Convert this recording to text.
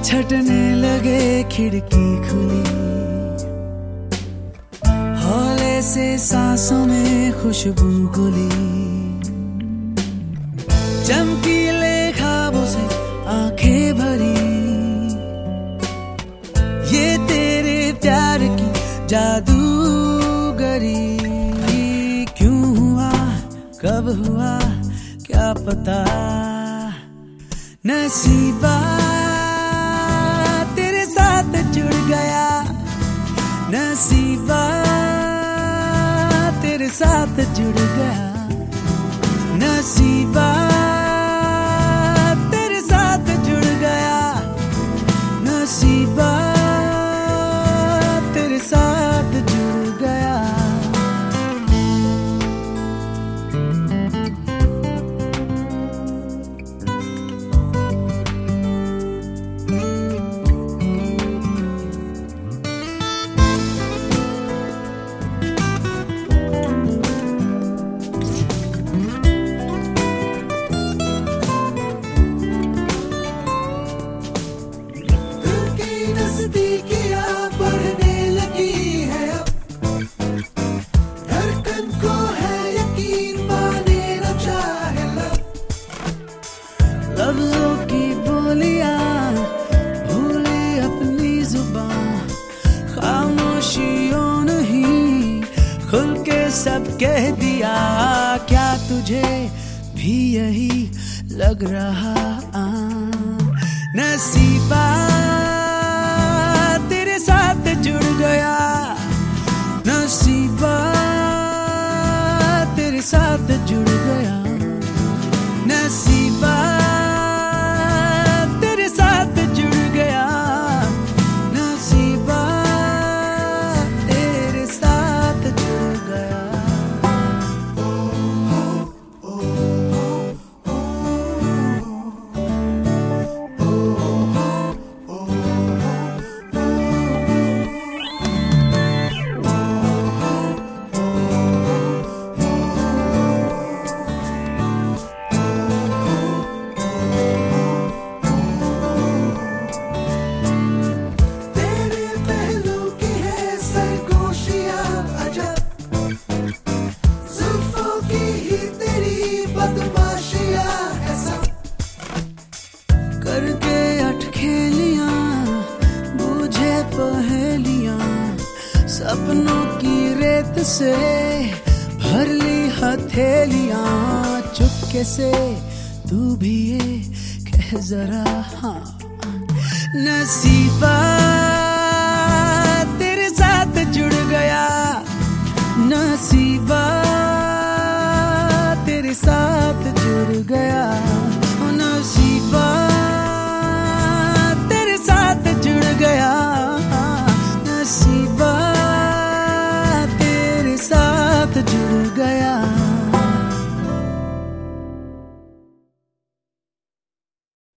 छटने लगे खिड़की खुली, हौले से सांसों में खुशबू घुली, चमकीले ख्वाबों से आंखें भरी, ये तेरे प्यार की जादूगरी। क्यों हुआ, कब हुआ, क्या पता, नसीबा तेरे साथ जुड़ गया, नसीबा तेरे साथ जुड़ गया, नसीबा तेरे साथ जुड़ गया, नसीबा तेरे साथ जुड़ गया। लफ्जों की बोलियां भूले अपनी जुबान, खामोशियों नहीं खुल के सब कह दिया। क्या तुझे भी यही लग रहा? नसीबा तेरे साथ जुड़ गया, नसीबा तेरे साथ जुड़ गया, नसीबा तेरे साथ जुड़ गया, नसीबा तेरे साथ जुड़ गया। करके अटखेलियां बूझे पहेलियां, सपनों की रेत से भर ली हथेलियां, चुपके से तू भी ये कह जरा हाँ, नसीबा